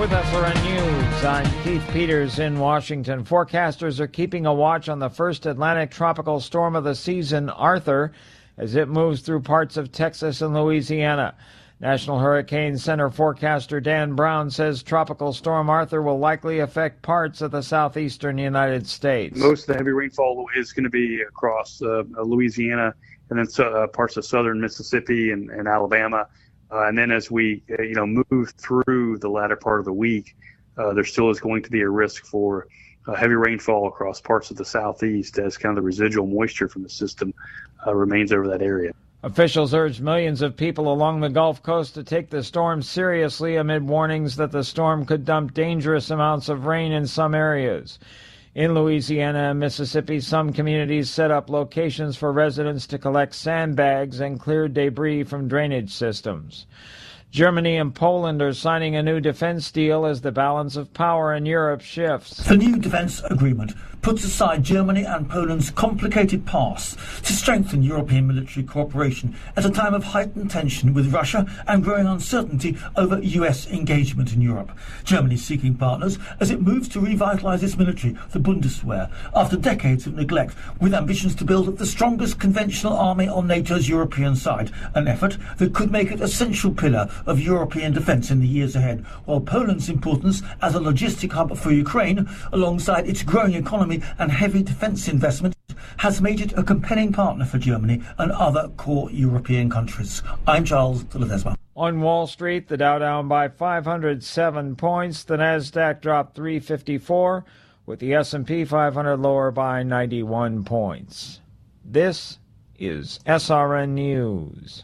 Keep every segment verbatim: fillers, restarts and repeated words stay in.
with S R N News. I'm Keith Peters in Washington. Forecasters are keeping a watch on the first Atlantic tropical storm of the season, Arthur, as it moves through parts of Texas and Louisiana. National Hurricane Center forecaster Dan Brown says Tropical Storm Arthur will likely affect parts of the southeastern United States. Most of the heavy rainfall is going to be across uh, Louisiana and then uh, parts of southern Mississippi and, and Alabama. Uh, and then as we, uh, you know, move through the latter part of the week, uh, there still is going to be a risk for uh, heavy rainfall across parts of the southeast as kind of the residual moisture from the system uh, remains over that area. Officials urged millions of people along the Gulf Coast to take the storm seriously amid warnings that the storm could dump dangerous amounts of rain in some areas. In Louisiana and Mississippi, some communities set up locations for residents to collect sandbags and clear debris from drainage systems. Germany and Poland are signing a new defense deal as the balance of power in Europe shifts. The new defense agreement puts aside Germany and Poland's complicated past to strengthen European military cooperation at a time of heightened tension with Russia and growing uncertainty over U S engagement in Europe. Germany is seeking partners as it moves to revitalise its military, the Bundeswehr, after decades of neglect, with ambitions to build the strongest conventional army on NATO's European side, an effort that could make it a central pillar of European defence in the years ahead, while Poland's importance as a logistic hub for Ukraine, alongside its growing economy and heavy defence investment, has made it a compelling partner for Germany and other core European countries. I'm Charles de Ledesma. On Wall Street, the Dow down by five hundred seven points, the Nasdaq dropped three fifty-four, with the S and P five hundred lower by ninety-one points. This is S R N News.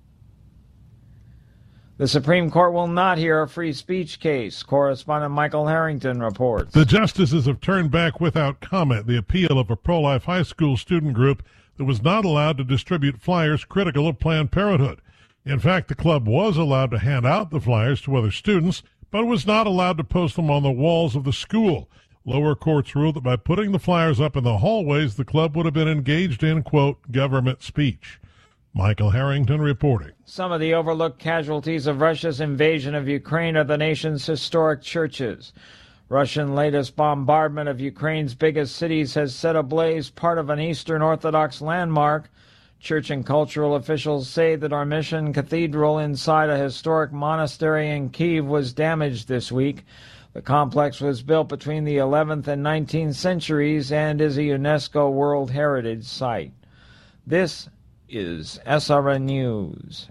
The Supreme Court will not hear a free speech case. Correspondent Michael Harrington reports. The justices have turned back without comment the appeal of a pro-life high school student group that was not allowed to distribute flyers critical of Planned Parenthood. In fact, the club was allowed to hand out the flyers to other students, but was not allowed to post them on the walls of the school. Lower courts ruled that by putting the flyers up in the hallways, the club would have been engaged in, quote, government speech. Michael Harrington reporting. Some of the overlooked casualties of Russia's invasion of Ukraine are the nation's historic churches. Russian latest bombardment of Ukraine's biggest cities has set ablaze part of an Eastern Orthodox landmark. Church and cultural officials say that our Mission Cathedral inside a historic monastery in Kyiv was damaged this week. The complex was built between the eleventh and nineteenth centuries and is a UNESCO World Heritage Site. This is S R N News.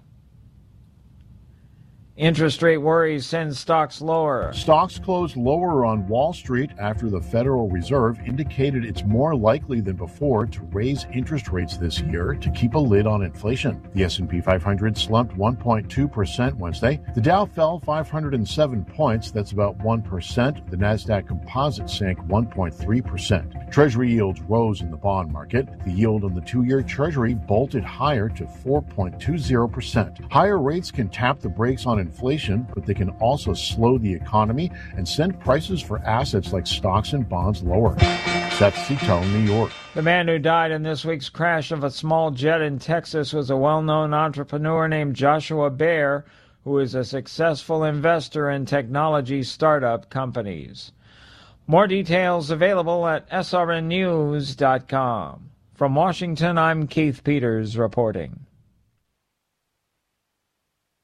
Interest rate worries send stocks lower. Stocks closed lower on Wall Street after the Federal Reserve indicated it's more likely than before to raise interest rates this year to keep a lid on inflation. The S and P five hundred slumped one point two percent Wednesday. The Dow fell five hundred seven points, that's about one percent. The Nasdaq Composite sank one point three percent. Treasury yields rose in the bond market. The yield on the two-year Treasury bolted higher to four point two zero percent. Higher rates can tap the brakes on inflation. Inflation, but they can also slow the economy and send prices for assets like stocks and bonds lower. Seth Cito, New York. The man who died in this week's crash of a small jet in Texas was a well-known entrepreneur named Joshua Bear, who is a successful investor in technology startup companies. More details available at S R N news dot com. From Washington, I'm Keith Peters reporting.